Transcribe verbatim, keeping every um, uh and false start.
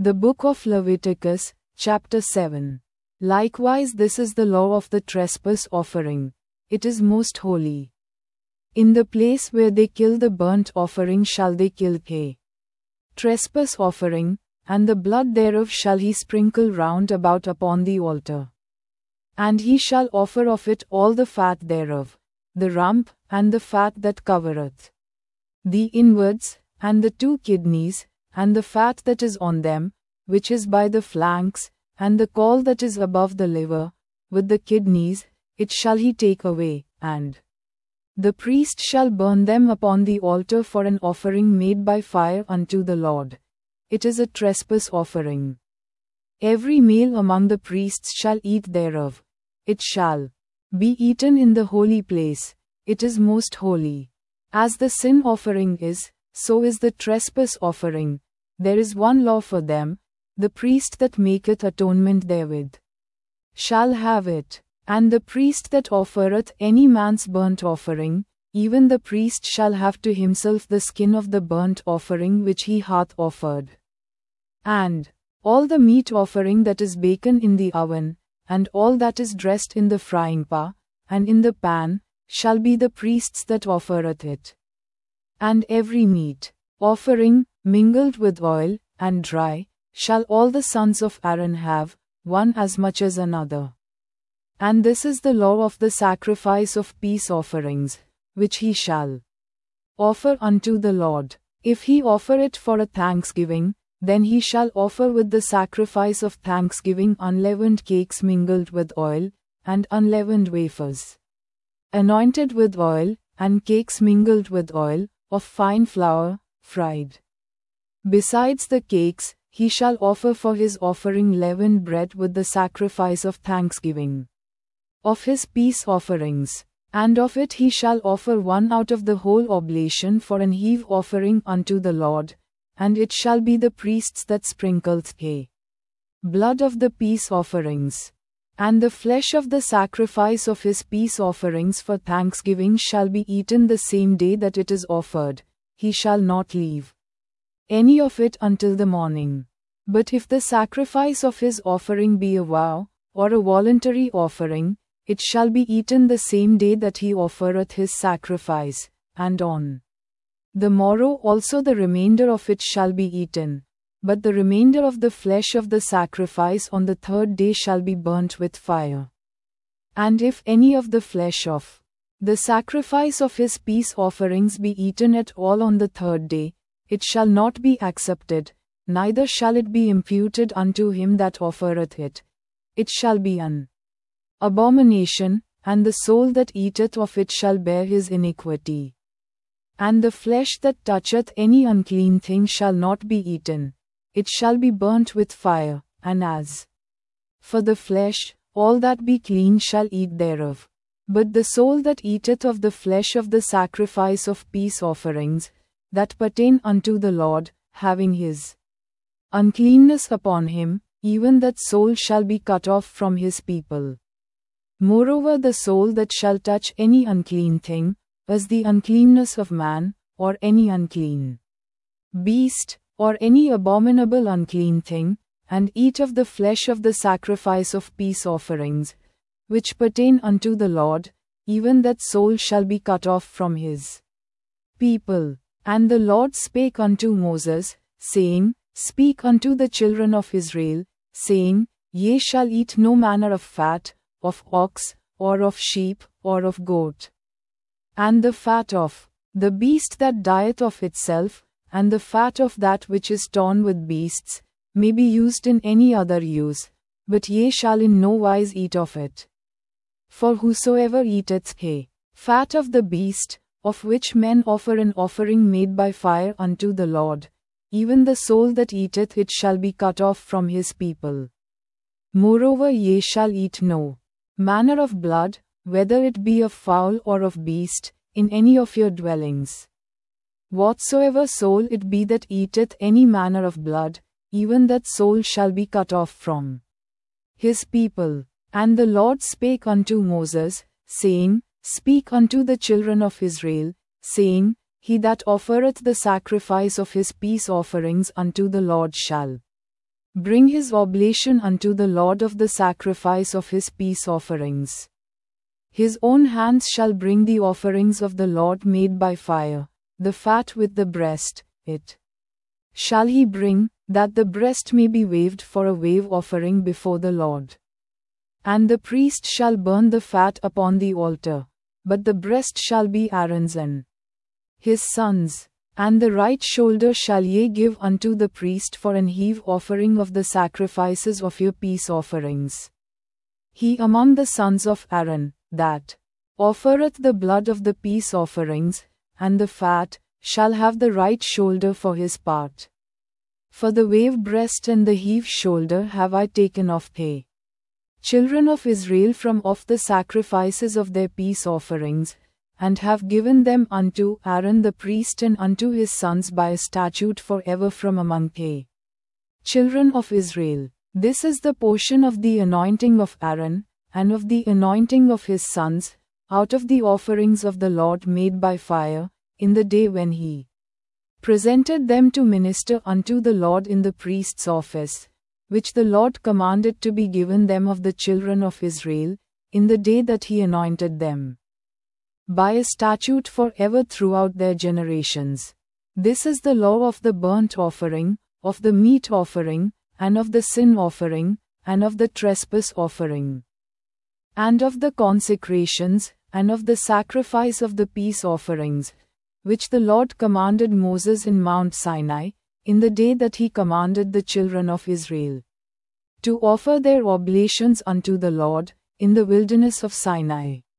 The Book of Leviticus, chapter seven. Likewise, this is the law of the trespass offering. It is most holy. In the place where they kill the burnt offering shall they kill a trespass offering, and the blood thereof shall he sprinkle round about upon the altar. And he shall offer of it all the fat thereof, the rump, and the fat that covereth the inwards, and the two kidneys, and the fat that is on them, which is by the flanks, and the caul that is above the liver, with the kidneys, it shall he take away, and the priest shall burn them upon the altar for an offering made by fire unto the Lord. It is a trespass offering. Every male among the priests shall eat thereof. It shall be eaten in the holy place. It is most holy. As the sin offering is, so is the trespass offering. There is one law for them, the priest that maketh atonement therewith shall have it. And the priest that offereth any man's burnt offering, even the priest shall have to himself the skin of the burnt offering which he hath offered. And all the meat offering that is baken in the oven, and all that is dressed in the frying pan, and in the pan, shall be the priest's that offereth it. And every meat offering, mingled with oil, and dry, shall all the sons of Aaron have, one as much as another. And this is the law of the sacrifice of peace offerings, which he shall offer unto the Lord. If he offer it for a thanksgiving, then he shall offer with the sacrifice of thanksgiving unleavened cakes mingled with oil, and unleavened wafers anointed with oil, and cakes mingled with oil, of fine flour, fried. Besides the cakes, he shall offer for his offering leavened bread with the sacrifice of thanksgiving of his peace offerings, and of it he shall offer one out of the whole oblation for an heave offering unto the Lord, and it shall be the priest's that sprinkleth the blood of the peace offerings. And the flesh of the sacrifice of his peace offerings for thanksgiving shall be eaten the same day that it is offered. He shall not leave any of it until the morning. But if the sacrifice of his offering be a vow, or a voluntary offering, it shall be eaten the same day that he offereth his sacrifice, and on the morrow also the remainder of it shall be eaten. But the remainder of the flesh of the sacrifice on the third day shall be burnt with fire. And if any of the flesh of the sacrifice of his peace offerings be eaten at all on the third day, it shall not be accepted, neither shall it be imputed unto him that offereth it. It shall be an abomination, and the soul that eateth of it shall bear his iniquity. And the flesh that toucheth any unclean thing shall not be eaten. It shall be burnt with fire, and as for the flesh, all that be clean shall eat thereof. But the soul that eateth of the flesh of the sacrifice of peace offerings, that pertain unto the Lord, having his uncleanness upon him, even that soul shall be cut off from his people. Moreover, the soul that shall touch any unclean thing, as the uncleanness of man, or any unclean beast, or any abominable unclean thing, and eat of the flesh of the sacrifice of peace offerings, which pertain unto the Lord, even that soul shall be cut off from his people. And the Lord spake unto Moses, saying, Speak unto the children of Israel, saying, Ye shall eat no manner of fat, of ox, or of sheep, or of goat. And the fat of the beast that dieth of itself, and the fat of that which is torn with beasts, may be used in any other use, but ye shall in no wise eat of it. For whosoever eateth the fat of the beast, of which men offer an offering made by fire unto the Lord, even the soul that eateth it shall be cut off from his people. Moreover, ye shall eat no manner of blood, whether it be of fowl or of beast, in any of your dwellings. Whatsoever soul it be that eateth any manner of blood, even that soul shall be cut off from his people. And the Lord spake unto Moses, saying, Speak unto the children of Israel, saying, He that offereth the sacrifice of his peace offerings unto the Lord shall bring his oblation unto the Lord of the sacrifice of his peace offerings. His own hands shall bring the offerings of the Lord made by fire, the fat with the breast, it shall he bring, that the breast may be waved for a wave offering before the Lord. And the priest shall burn the fat upon the altar, but the breast shall be Aaron's and his sons. And the right shoulder shall ye give unto the priest for an heave offering of the sacrifices of your peace offerings. He among the sons of Aaron, that offereth the blood of the peace offerings, and the fat, shall have the right shoulder for his part. For the wave breast and the heave shoulder have I taken off the children of Israel from off the sacrifices of their peace offerings, and have given them unto Aaron the priest and unto his sons by a statute for ever from among the children of Israel. This is the portion of the anointing of Aaron, and of the anointing of his sons, out of the offerings of the Lord made by fire, in the day when he presented them to minister unto the Lord in the priest's office, which the Lord commanded to be given them of the children of Israel, in the day that he anointed them, by a statute for ever throughout their generations. This is the law of the burnt offering, of the meat offering, and of the sin offering, and of the trespass offering, and of the consecrations, and of the sacrifice of the peace offerings, which the Lord commanded Moses in Mount Sinai, in the day that he commanded the children of Israel to offer their oblations unto the Lord, in the wilderness of Sinai.